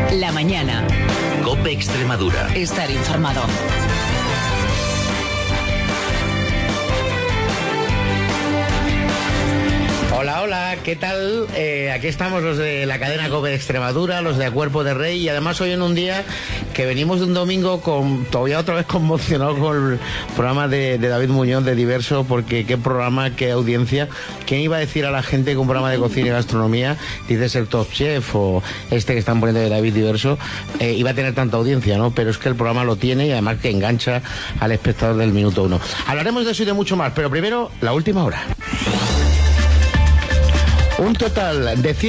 La mañana. COPE Extremadura. Estar informado. Hola, hola, ¿qué tal? Aquí estamos los de la cadena COPE de Extremadura, los de A Cuerpo de Rey, y además hoy en un día que venimos de un domingo todavía otra vez conmocionado con el programa de David Muñoz de Diverso, porque qué programa, qué audiencia. ¿Quién iba a decir a la gente que un programa de cocina y gastronomía, dices el Top Chef o este que están poniendo de David Diverso, iba a tener tanta audiencia, ¿no? Pero es que el programa lo tiene y además que engancha al espectador del minuto uno. Hablaremos de eso y de mucho más, pero primero, la última hora. Un total de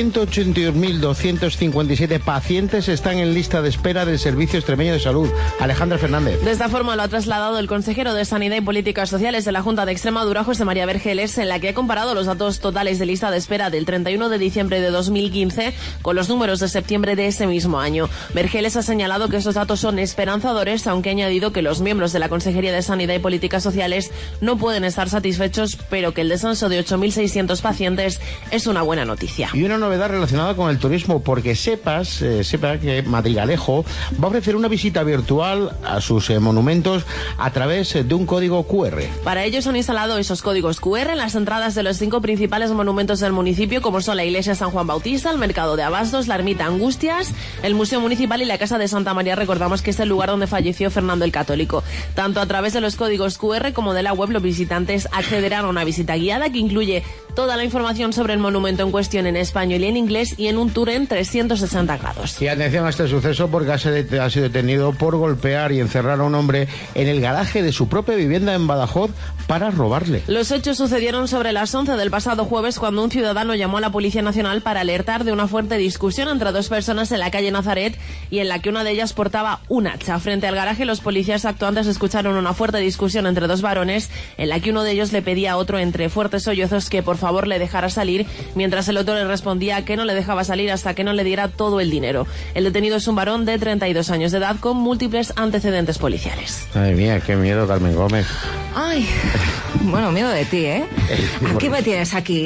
182.257 pacientes están en lista de espera del Servicio Extremeño de Salud. Alejandra Fernández. De esta forma lo ha trasladado el consejero de Sanidad y Políticas Sociales de la Junta de Extremadura, José María Vergeles, en la que ha comparado los datos totales de lista de espera del 31 de diciembre de 2015 con los números de septiembre de ese mismo año. Vergeles ha señalado que estos datos son esperanzadores, aunque ha añadido que los miembros de la Consejería de Sanidad y Políticas Sociales no pueden estar satisfechos, pero que el descenso de 8.600 pacientes es una buena noticia. Y una novedad relacionada con el turismo, porque sepa que Madrigalejo va a ofrecer una visita virtual a sus monumentos a través de un código QR. Para ello se han instalado esos códigos QR en las entradas de los 5 principales monumentos del municipio, como son la Iglesia San Juan Bautista, el Mercado de Abastos, la Ermita Angustias, el Museo Municipal y la Casa de Santa María. Recordamos que es el lugar donde falleció Fernando el Católico. Tanto a través de los códigos QR como de la web, los visitantes accederán a una visita guiada que incluye toda la información sobre el monumento en cuestión en español y en inglés, y en un tour en 360 grados. Y atención a este suceso, porque ha sido detenido por golpear y encerrar a un hombre en el garaje de su propia vivienda en Badajoz para robarle. Los hechos sucedieron sobre las 11 del pasado jueves, cuando un ciudadano llamó a la Policía Nacional para alertar de una fuerte discusión entre dos personas en la calle Nazaret, y en la que una de ellas portaba un hacha. Frente al garaje, los policías actuantes escucharon una fuerte discusión entre dos varones, en la que uno de ellos le pedía a otro, entre fuertes sollozos, que por favor le dejara salir, mientras el otro le respondía que no le dejaba salir hasta que no le diera todo el dinero. El detenido es un varón de 32 años de edad con múltiples antecedentes policiales. Madre mía, qué miedo, Carmen Gómez. Ay, bueno, miedo de ti, ¿eh? ¿Qué me tienes aquí?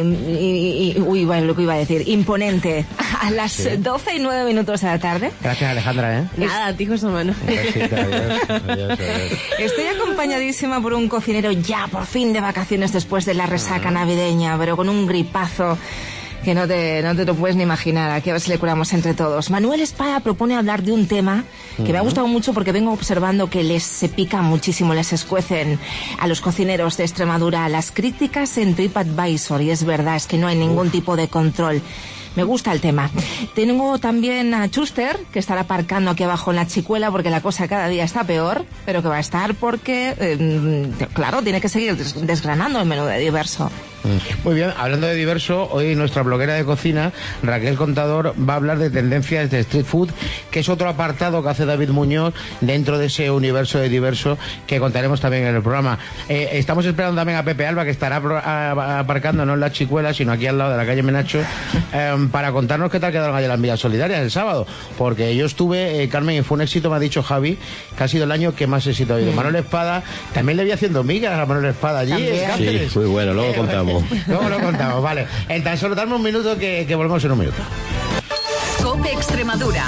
Uy, bueno, lo que iba a decir, imponente. A las 12 y 9 minutos de la tarde. Gracias, Alejandra, ¿eh? Nada, tío, José Manuel. Adiós. Estoy acompañadísima por un cocinero ya por fin de vacaciones después de la resaca navideña, pero con un gripazo que no te lo puedes ni imaginar. Aquí a ver si le curamos entre todos. Manuel Espada propone hablar de un tema que me ha gustado mucho, porque vengo observando que se pica muchísimo, les escuecen a los cocineros de Extremadura las críticas en TripAdvisor, y es verdad, es que no hay ningún tipo de control. Me gusta el tema. Tengo también a Chuster, que estará aparcando aquí abajo en la Chicuela, porque la cosa cada día está peor, pero que va a estar porque, claro, tiene que seguir desgranando el menú de Diverso. Muy bien, hablando de Diverso, hoy nuestra bloguera de cocina, Raquel Contador, va a hablar de tendencias de street food, que es otro apartado que hace David Muñoz dentro de ese universo de Diverso, que contaremos también en el programa. Estamos esperando también a Pepe Alba, que estará aparcando no en la Chicuela, sino aquí al lado de la calle Menacho, para contarnos qué tal quedaron allá las millas solidarias el sábado, porque yo estuve, Carmen, y fue un éxito, me ha dicho Javi, que ha sido el año que más éxito ha habido. Manuel Espada, también le vi haciendo migas a Manuel Espada allí en Cáceres. Sí, muy bueno, luego contamos. Luego lo contamos, vale. En tan solo darme un minuto que volvemos en un minuto. COPE Extremadura.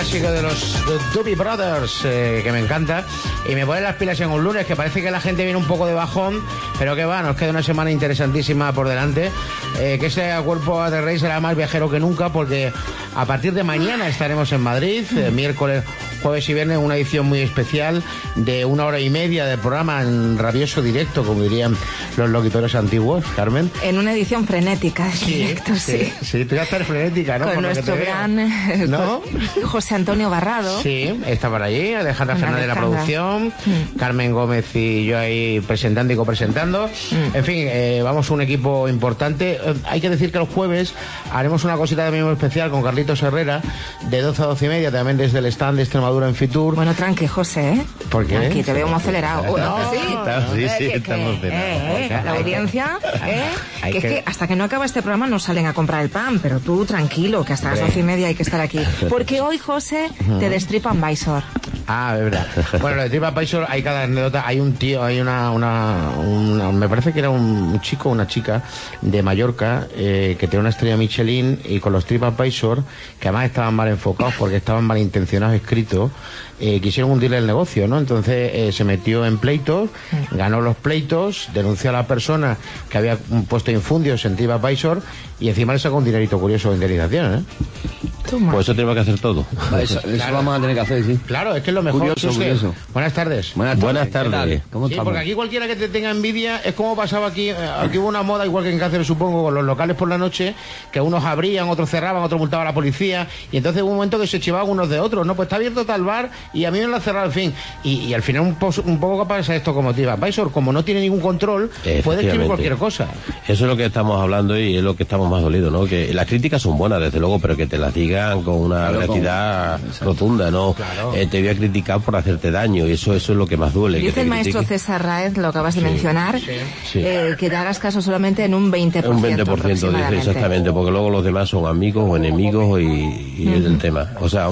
clásico de los Doobie Brothers, que me encanta, y me pone las pilas en un lunes, que parece que la gente viene un poco de bajón, pero que va, nos queda una semana interesantísima por delante, que ese cuerpo de rey será más viajero que nunca, porque a partir de mañana estaremos en Madrid, miércoles, jueves y viernes, una edición muy especial de 1 hora y media de programa en rabioso directo, como dirían los locutores antiguos, Carmen. En una edición frenética, directo, sí. Sí, tú vas a estar frenética, ¿no? Con nuestro gran ¿no? José Antonio Barrado. Sí, está por allí, Alejandra Fernández de la producción, Carmen Gómez y yo ahí presentando y copresentando. En fin, vamos un equipo importante. Hay que decir que los jueves haremos una cosita también muy especial con Carlitos Herrera, de 12 a 12 y media, también desde el stand de Extremadura en Fitur. Bueno, tranqui, José, ¿eh? ¿Por qué? Aquí te veo muy acelerado. Sí, estamos la audiencia, que es que hasta que no acaba este programa no salen a comprar el pan, pero tú tranquilo, que hasta las 12 y media hay que estar aquí. Porque hoy, José, te destripan Baisor. Ah, es verdad. Bueno, lo de TripAdvisor hay cada anécdota. Hay un tío, hay una me parece que era un chico o una chica de Mallorca que tiene una estrella Michelin, y con los TripAdvisor, que además estaban mal enfocados porque estaban mal intencionados escritos, quisieron hundirle el negocio, ¿no? Entonces se metió en pleitos, ganó los pleitos, denunció a la persona que había puesto infundios en TripAdvisor y encima le sacó un dinerito curioso de indemnización, ¿eh? Pues eso tenemos que hacer todo. Eso vamos a tener que hacer, sí. Claro, es que es lo mejor. Curioso. Buenas tardes. Buenas tardes. ¿Cómo Sí, estamos? porque aquí cualquiera que te tenga envidia, es como pasaba aquí. Aquí hubo una moda, igual que en Cáceres, supongo, con los locales por la noche, que unos abrían, otros cerraban, otros multaba a la policía, y entonces hubo un momento que se chivaban unos de otros, ¿no? Pues está abierto tal bar y a mí me lo han cerrado, en fin. Y al final un poco que pasa esto como TripAdvisor, como no tiene ningún control, puede escribir cualquier cosa. Eso es lo que estamos hablando y es lo que estamos más dolidos, ¿no? Que las críticas son buenas, desde luego, pero que te las digan con una veracidad rotunda, ¿no? Claro. Te voy a criticar por hacerte daño, y eso es lo que más duele. Dice el maestro César Raez, lo acabas de mencionar, que te hagas caso solamente en un 20%. Un 20%, dice, exactamente, porque luego los demás son amigos o enemigos y es el tema. O sea,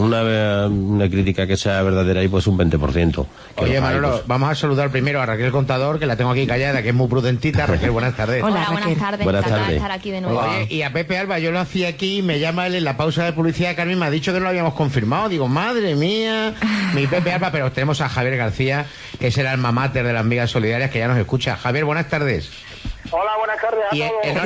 una crítica que sea verdadera y pues un 20%. Oye, Manolo, vamos a saludar primero a Raquel Contador, que la tengo aquí callada, que es muy prudentita. Raquel, buenas tardes. Hola, buenas tardes. Buenas Encantada tardes. de estar aquí de nuevo. Oye, y a Pepe Alba, yo lo hacía aquí, me llama él en la pausa de publicidad, Carmen me ha dicho que no lo habíamos confirmado. Digo, madre mía, mi Pepe Alba, pero tenemos a Javier García, que es el alma mater de las Amigas Solidarias, que ya nos escucha. Javier, buenas tardes. Hola, buenas tardes a Y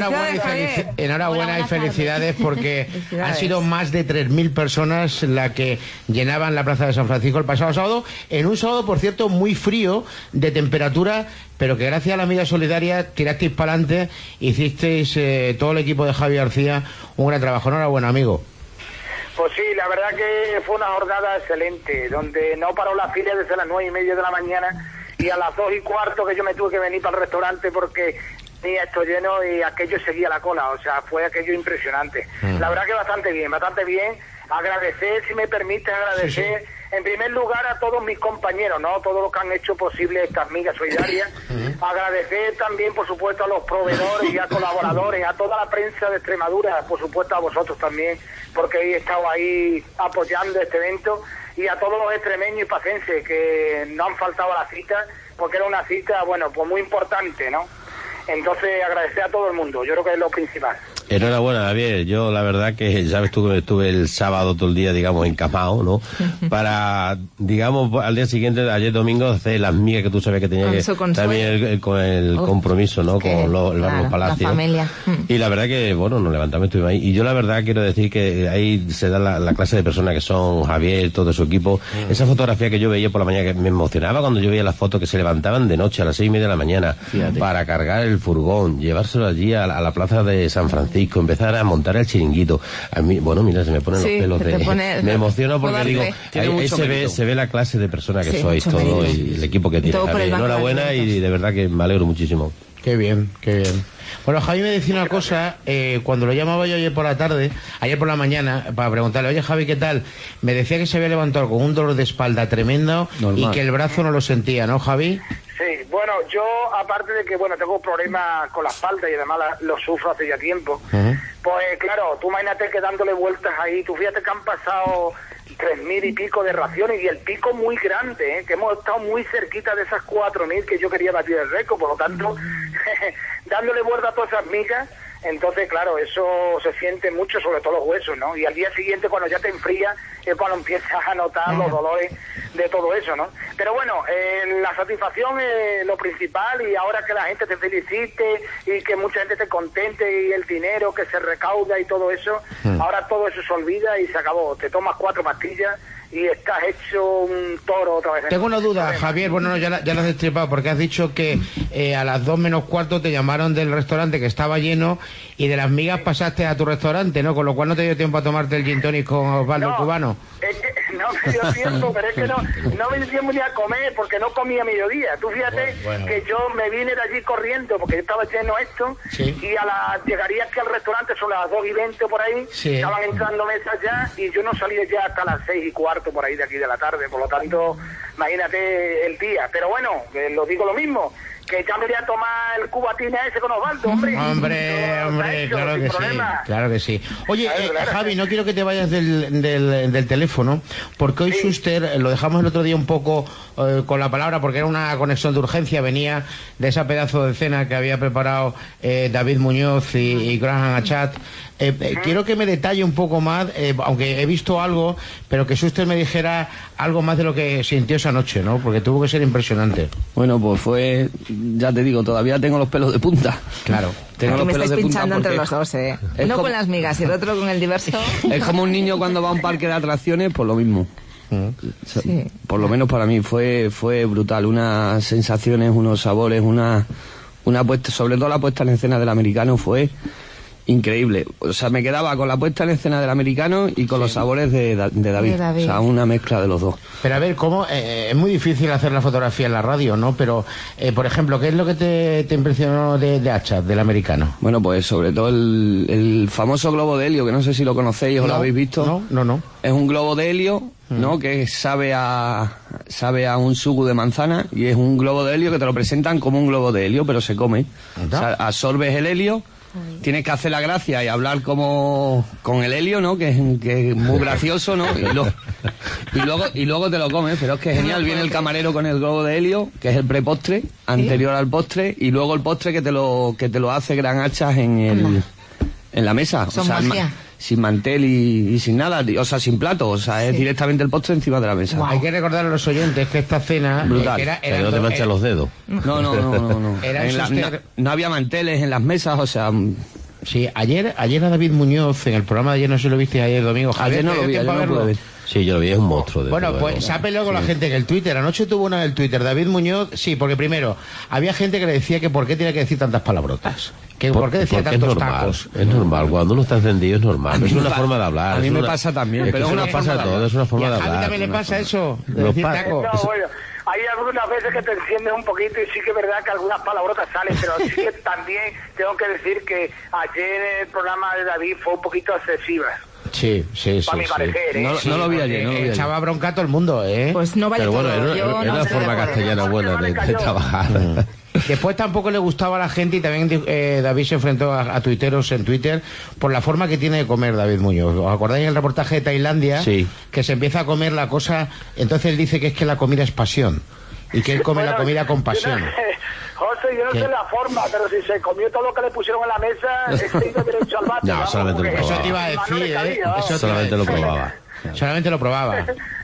todos. enhorabuena y felicidades, porque Felicidades. han sido más de 3.000 personas las que llenaban la Plaza de San Francisco el pasado sábado, en un sábado, por cierto, muy frío de temperatura, pero que gracias a la Amiga Solidaria tirasteis para adelante, hicisteis todo el equipo de Javi García un gran trabajo. Enhorabuena, amigo. Pues sí, la verdad que fue una jornada excelente, donde no paró la fila desde las 9:30 de la mañana, y a las 2:15 que yo me tuve que venir para el restaurante porque tenía esto lleno y aquello seguía la cola. O sea, fue aquello impresionante. La verdad que bastante bien. Agradecer, si me permite, agradecer en primer lugar a todos mis compañeros, ¿no? Todos los que han hecho posible esta Amiga Solidaria. Agradecer también, por supuesto, a los proveedores y a colaboradores, a toda la prensa de Extremadura, por supuesto a vosotros también, porque he estado ahí apoyando este evento, y a todos los extremeños y pacenses que no han faltado a la cita, porque era una cita, bueno, pues muy importante, ¿no? Entonces, agradecer a todo el mundo, yo creo que es lo principal. Enhorabuena, Javier. Yo, la verdad que, sabes tú que estuve el sábado todo el día, digamos, encamado, ¿no? Para, digamos, al día siguiente, ayer domingo, hacer las migas que tú sabes que tenía Con que... su consuelo. También con el compromiso, ¿no? Con el bar Los Palacios. La familia. Y la verdad que, bueno, nos levantamos, estuvimos ahí. Y yo, la verdad, quiero decir que ahí se da la clase de personas que son Javier, todo su equipo. Esa fotografía que yo veía por la mañana, que me emocionaba cuando yo veía las fotos que se levantaban de noche a las 6:30 de la mañana para cargar el furgón, llevárselo allí a la plaza de San Francisco, empezar a montar el chiringuito. A mí, bueno, mira, se me ponen los pelos de... Me emociono porque digo, ahí se ve la clase de personas que sois, todo, mérito. y el equipo que tiene. Enhorabuena, y de verdad que me alegro muchísimo. Qué bien, qué bien. Bueno, Javi me decía una cosa, cuando lo llamaba yo ayer por la mañana, para preguntarle, oye Javi, ¿qué tal? Me decía que se había levantado con un dolor de espalda tremendo. Normal. Y que el brazo no lo sentía, ¿no, Javi? Sí, bueno, yo, aparte de que, bueno, tengo problemas con la espalda y además lo sufro hace ya tiempo, pues claro, tú imagínate que dándole vueltas ahí, tú fíjate que han pasado 3.000 y pico de raciones, y el pico muy grande, que hemos estado muy cerquita de esas 4.000 que yo quería batir el récord, por lo tanto, dándole vuelta a todas esas migas, Entonces, claro, eso se siente mucho, sobre todo los huesos, ¿no? Y al día siguiente, cuando ya te enfrías, es cuando empiezas a notar los dolores de todo eso, ¿no? Pero bueno, la satisfacción es lo principal, y ahora que la gente te felicite y que mucha gente te contente, y el dinero que se recauda y todo eso, ahora todo eso se olvida y se acabó. Te tomas 4 pastillas y estás hecho un toro otra vez. Tengo una duda, Javier, bueno, no, ya la has destripado, porque has dicho que a las 2 menos cuarto te llamaron del restaurante que estaba lleno, y de las migas pasaste a tu restaurante, ¿no? Con lo cual no te dio tiempo a tomarte el gin tonic con Osvaldo Cubano. Es que no me dio tiempo, pero es que no me dio tiempo ni a comer, porque no comí a mediodía. Tú fíjate que yo me vine de allí corriendo, porque estaba lleno esto, y llegaría aquí al restaurante son las 2:20 por ahí, estaban entrando mesas ya, y yo no salí ya hasta las 6:15 por ahí de aquí de la tarde, por lo tanto, imagínate el día. Pero bueno, lo digo lo mismo, que ya me voy a tomar el cubatina ese con Osvaldo, hombre. Hombre, claro que sí, claro que sí. Oye, Javi, no quiero que te vayas del teléfono, porque hoy Schuster, lo dejamos el otro día un poco con la palabra, porque era una conexión de urgencia, venía de esa pedazo de cena que había preparado David Muñoz y Graham Achat. Quiero que me detalle un poco más, aunque he visto algo, pero que Schuster me dijera algo más de lo que sintió esa noche, ¿no? Porque tuvo que ser impresionante. Bueno, pues fue, ya te digo, todavía tengo los pelos de punta. Claro. Tengo los me pelos estáis de punta pinchando entre porque los dos, Uno con las migas y el otro con el diverso. es como un niño cuando va a un parque de atracciones, pues lo mismo. Sí. Por lo menos para mí fue brutal, unas sensaciones, unos sabores, una puesta, sobre todo la puesta en escena del americano fue increíble. O sea, me quedaba con la puesta en escena del americano y con los sabores de David. O sea, una mezcla de los dos. Pero a ver, ¿cómo? Es muy difícil hacer la fotografía en la radio, ¿no? Pero, por ejemplo, ¿qué es lo que te impresionó de Achat, del americano? Bueno, pues sobre todo el famoso globo de helio, que no sé si lo conocéis o lo habéis visto. No. Es un globo de helio, ¿no? Que sabe a un sugo de manzana, y es un globo de helio que te lo presentan como un globo de helio, pero se come. O sea, absorbes el helio, tienes que hacer la gracia y hablar como con el helio, ¿no? Que es muy gracioso, ¿no? Y luego te lo comes, pero es que es genial. Viene el camarero con el globo de helio, que es el prepostre, anterior al postre, y luego el postre que te lo hace Gran Hachas en la mesa. O sea, sin mantel y sin nada, o sea, sin plato, o sea, es directamente el postre encima de la mesa. Hay que recordar a los oyentes que esta cena brutal. Pero no te manchas los dedos. No. No había manteles en las mesas, o sea. Sí, ayer a David Muñoz, en el programa de ayer, no sé si lo viste ayer domingo. Ayer no lo vi, ayer no pude ver. Sí, yo lo vi, es un monstruo. Bueno, pues se ha peleado con la gente en el Twitter. Anoche tuvo una en el Twitter, David Muñoz, sí, porque primero, había gente que le decía que por qué tiene que decir tantas palabrotas. Que por qué decía tantos tacos. Es normal, cuando uno está encendido es normal. Es una forma de hablar. A mí me pasa también, pero eso nos pasa a todos, es una forma de hablar. A mí también le pasa eso, de decir tacos. No, bueno, hay algunas veces que te enciendes un poquito y sí que es verdad que algunas palabrotas salen, pero sí que también tengo que decir que ayer el programa de David fue un poquito excesivas. Sí. Para mi parecer, No lo vi ayer, echaba bronca a todo el mundo, Pues no vale. Pero bueno, todo. era una forma castellana buena de trabajar. Después tampoco le gustaba a la gente, y también David se enfrentó a tuiteros en Twitter por la forma que tiene de comer David Muñoz. ¿Os acordáis del reportaje de Tailandia? Sí. Que se empieza a comer la cosa, entonces él dice que es que la comida es pasión, y que él come la comida con pasión. José, yo no sé la forma, pero si se comió todo lo que le pusieron en la mesa, se iba derecho al bate. No, solamente lo probaba. Eso te iba a decir, Solamente lo probaba. Solamente lo probaba.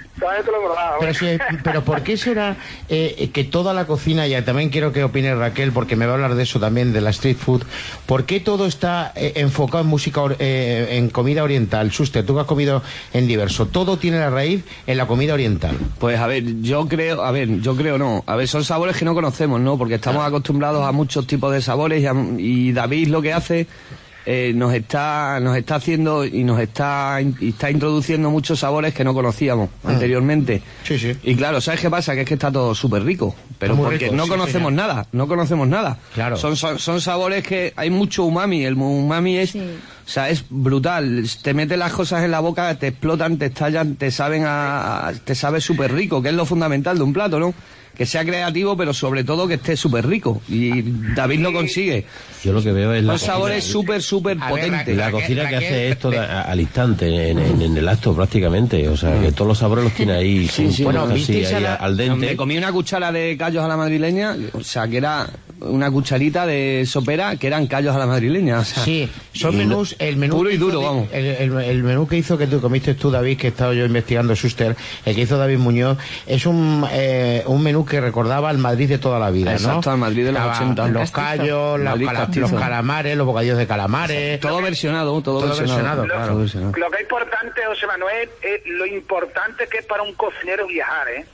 Pero ¿por qué será que toda la cocina, y también quiero que opine Raquel, porque me va a hablar de eso también, de la street food, ¿por qué todo está enfocado en música, en comida oriental? Schuster, tú que has comido en diverso, todo tiene la raíz en la comida oriental. Pues yo creo no, son sabores que no conocemos, ¿no? Porque estamos acostumbrados a muchos tipos de sabores, y David lo que hace nos está haciendo y está introduciendo muchos sabores que no conocíamos anteriormente. Sí. Y claro, ¿sabes qué pasa? Que es que está todo súper rico, pero porque rico, no conocemos nada. Claro. Son sabores que hay mucho umami. El umami es, o sea, es brutal. Te metes las cosas en la boca, te explotan, te estallan, te sabe súper rico, que es lo fundamental de un plato, ¿no? Que sea creativo, pero sobre todo que esté súper rico. Y David lo consigue. Yo lo que veo es los sabores súper potentes. La cocina que hace esto al instante, en el acto prácticamente. O sea, que todos los sabores los tiene ahí. Sí. Bueno, así, ahí al dente. Me comí una cuchara de callos a la madrileña, o sea, que era una cucharita de sopera que eran callos a la madrileña. O sea, sí, son menús, el menú puro y duro, vamos. El menú que hizo, que tú comiste tú, David, que he estado yo investigando, Schuster, el que hizo David Muñoz, es un menú que recordaba al Madrid de toda la vida, ¿no? Exacto, al Madrid de los 80. Los callos, los calamares, los bocadillos de calamares. Todo versionado, todo versionado. Claro. Lo que es importante, José Manuel, es lo importante que es para un cocinero viajar, ¿eh?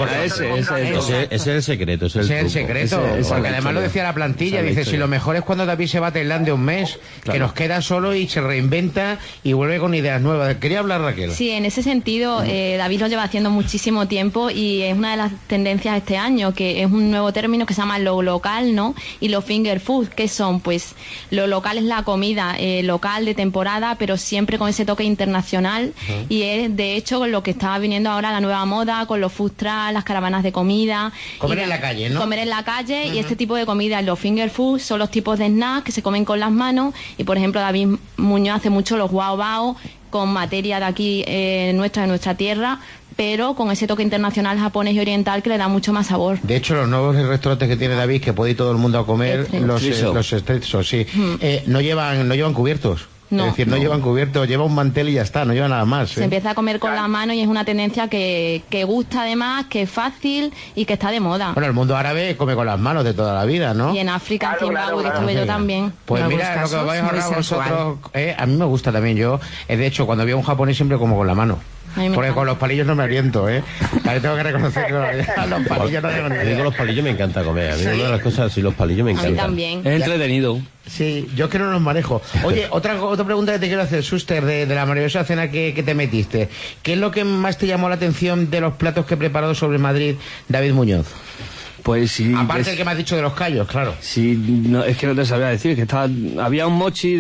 Ese es el secreto, ese es el secreto, porque además lo decía la plantilla, dice, si lo mejor es cuando David se va a Tailandia un mes, que nos queda solo y se reinventa y vuelve con ideas nuevas. Quería hablar, Raquel. Sí, en ese sentido, David lo lleva haciendo muchísimo tiempo y es una de las tendencias este año, que es un nuevo término que se llama lo local, ¿no? Y lo finger food, que son, pues, lo local es la comida local de temporada, pero siempre con ese toque internacional, y es, de hecho, lo que está viniendo ahora la nueva moda, con los food trucks, las caravanas de comida. Comer en la calle, ¿no? Comer en la calle, y este tipo de comida, los finger food, son los tipos de snacks que se comen con las manos, y por ejemplo David Muñoz hace mucho los guau bao, con materia de aquí de nuestra tierra, pero con ese toque internacional japonés y oriental que le da mucho más sabor. De hecho, los nuevos restaurantes que tiene David, que puede ir todo el mundo a comer, los estrechos, sí, no llevan cubiertos. No. Es decir, no llevan cubierto, lleva un mantel y ya está, no lleva nada más. Se empieza a comer con la mano y es una tendencia que gusta además, que es fácil y que está de moda. Bueno, el mundo árabe come con las manos de toda la vida, ¿no? Y en África, en Zimbabue, que estuve yo también. Pues mira, lo que vais a ahorrar vosotros, a mí me gusta también. Yo, de hecho, cuando veo a un japonés siempre como con la mano. Porque con los palillos no me oriento, Ahí tengo que reconocer que los palillos no me oriento. A mí con los palillos me encanta comer. A mí una de las cosas, sí, los palillos me encantan. A mí también. Es entretenido. Sí, yo es que no los manejo. Oye, otra pregunta que te quiero hacer, Schuster, de la maravillosa cena que te metiste. ¿Qué es lo que más te llamó la atención de los platos que preparó sobre Madrid David Muñoz? Pues sí. Aparte del que me has dicho de los callos, claro. Sí, no, es que no te sabría decir, que había un mochi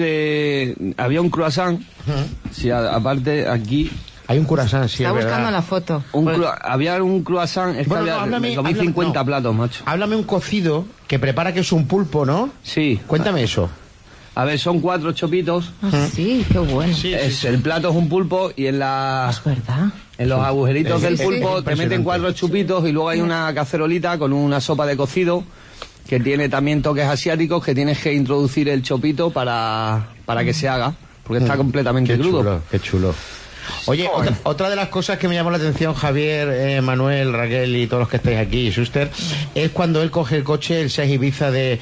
había un croissant. Sí, aparte aquí. Hay un croissant, sí, está es buscando verdad. la foto. Había un croissant, me comí 50 platos, macho. Háblame un cocido que prepara, que es un pulpo, ¿no? Sí. Cuéntame eso. A ver, son 4 chopitos. Sí, qué bueno. El plato es un pulpo y en Es verdad. en los agujeritos del pulpo te meten impresionante. 4 chupitos y luego hay una cacerolita con una sopa de cocido que tiene también toques asiáticos, que tienes que introducir el chopito para que se haga, porque está completamente crudo. Qué chulo. Oye, otra de las cosas que me llamó la atención, Javier, Manuel, Raquel y todos los que estáis aquí, Schuster, es cuando él coge el coche, el Seat Ibiza de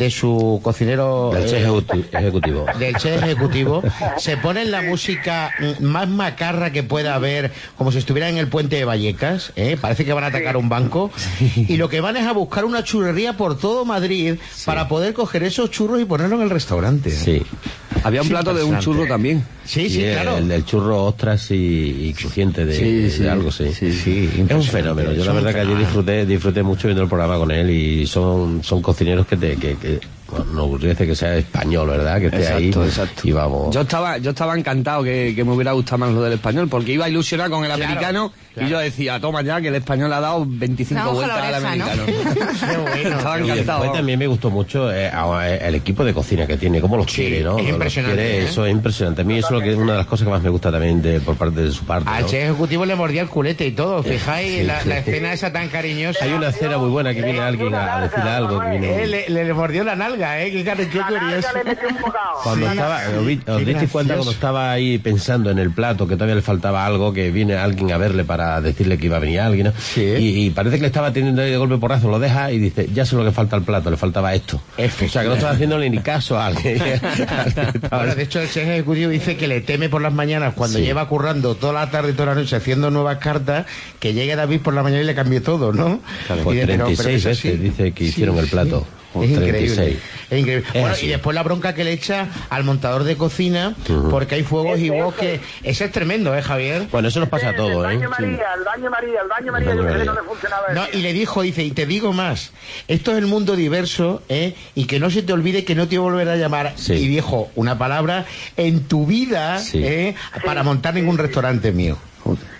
su cocinero... Del chef ejecutivo. Del chef ejecutivo, se pone la música más macarra que pueda haber, como si estuviera en el puente de Vallecas, parece que van a atacar un banco, y lo que van es a buscar una churrería por todo Madrid para poder coger esos churros y ponerlos en el restaurante. Sí. Había un plato de un churro también. Sí, claro. El del churro ostras y crujiente de algo, sí. Es un fenómeno. Yo la verdad que allí disfruté mucho viendo el programa con él, y son cocineros que nos gustaría que sea español, ¿verdad? Que esté ahí. Exacto. Y vamos. Yo estaba encantado que me hubiera gustado más lo del español, porque iba a ilusionar con el americano, y yo decía, toma ya, que el español ha dado 25 vueltas al americano. Qué bueno. Estaba Y encantado. después también me gustó mucho el equipo de cocina que tiene, cómo los quiere, ¿no? es impresionante, Eso es impresionante. A mí eso es lo que es una de las cosas que más me gusta también por parte de su parte, Al ¿no? chef ejecutivo le mordía el culete y todo, fijáis, Sí, la sí. escena esa tan cariñosa. Hay una escena muy buena que viene alguien a decir algo. Que viene... Le mordió la nalga, qué curioso. Le metió un bocado. Cuando estaba, os disteis cuenta cuando estaba ahí pensando en el plato, que todavía le faltaba algo, que viene alguien a verle para decirle que iba a venir alguien, ¿no? Sí. Y parece que le estaba teniendo ahí de golpe porrazo, lo deja y dice, ya sé lo que falta al plato, le faltaba esto. O sea, que no estaba haciéndole ni caso a alguien. Bueno, de hecho, el chef ejecutivo dice que le teme por las mañanas, cuando Sí. lleva currando toda la tarde y toda la noche haciendo nuevas cartas, que llegue David por la mañana y le cambie todo, ¿no? Pues Y dice, pero 36 eso veces sí. dice que hicieron el plato. Es increíble, 36. es increíble. Es Bueno, así. y después la bronca que le echa al montador de cocina, porque hay fuegos y vos que... Ese es tremendo, Javier? Bueno, eso nos pasa a todos, El ¿eh? baño María, el baño baño María, yo creo que María. no le funcionaba. No, y le dijo, dice, y te digo más, esto es el mundo diverso, y que no se te olvide que no te voy a volver a llamar, Sí. y viejo, una palabra, en tu vida, Sí. para montar ningún restaurante mío.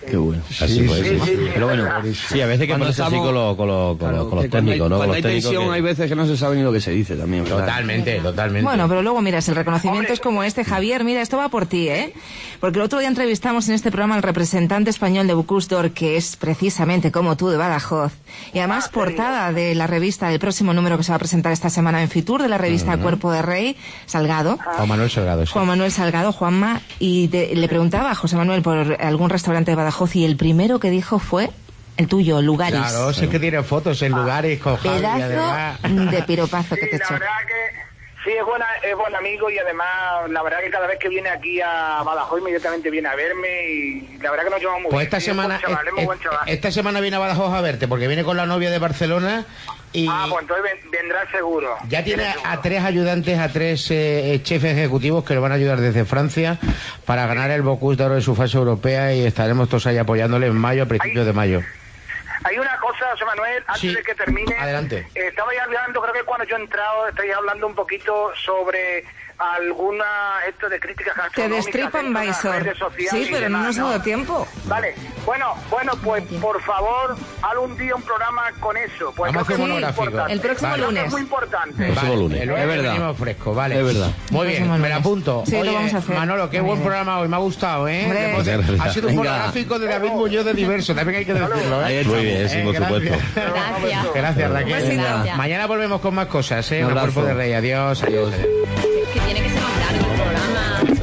Qué bueno. Así fue. Sí, Pero bueno, Sí, a veces hay que ponerse así con los técnicos, ¿no? Cuando Con hay los técnicos tensión que- hay veces que no se sabe ni lo que se dice también, ¿verdad? Totalmente. Bueno, pero luego, mira, si el reconocimiento es como este, Javier, mira, esto va por ti, ¿eh? Porque el otro día entrevistamos en este programa al representante español de Bocuse d'Or, que es precisamente como tú, de Badajoz, y además portada de la revista, del próximo número que se va a presentar esta semana en Fitur, de la revista Cuerpo de Rey, Salgado. Juan Manuel Salgado, sí. Juan Manuel Salgado, Juanma, y le preguntaba a José Manuel por algún restaurante de Badajoz, y el primero que dijo fue el tuyo, Lugaris. Claro, sé que tiene fotos en lugares con Javi, además. Pedazo de piropazo que Sí, te la echó. verdad que sí, es buen amigo y además la verdad que cada vez que viene aquí a Badajoz inmediatamente viene a verme y la verdad que nos llevamos muy Pues bien. esta semana, Es muy buen chaval. esta semana viene a Badajoz a verte, porque viene con la novia de Barcelona y Pues entonces vendrá seguro. ya tiene Viene seguro. a 3 ayudantes, a 3 chefs ejecutivos que lo van a ayudar desde Francia para ganar el Bocuse d'Or en su fase europea y estaremos todos ahí apoyándole en mayo, a principios de mayo. Hay una cosa, José Manuel, antes Sí. de que termine. Adelante. Estabais hablando, creo que cuando yo he entrado, estáis hablando un poquito sobre alguna esto de críticas Te gastronómicas. destripan, en las Baisor. redes sociales Sí, y pero no demás, nos ha dado tiempo. Vale, bueno, pues por favor, haz un día un programa con eso. Pues Vamos a hacer creo que un es muy monográfico. importante. El próximo Vale. Creo que lunes. Es muy importante. El próximo lunes. El lunes Es verdad. venimos fresco, vale. Es verdad. Muy bien, Próximo me la lunes. apunto. Sí, lo Oye, vamos a hacer. Manolo, qué Muy buen bien. programa hoy, me ha gustado, ¿eh? Hombre. Muchas gracias. Ha sido un Venga. monográfico de David Muñoz de Diverso, también hay que decirlo, ¿eh? Ahí Muy bien, sí, por gracias. supuesto. Gracias. Gracias, Raquel. Gracias. Mañana volvemos con más cosas, ¿eh? Un En el abrazo. Cuerpo de Rey. Adiós. Adiós. Que tiene que ser más largo el programa.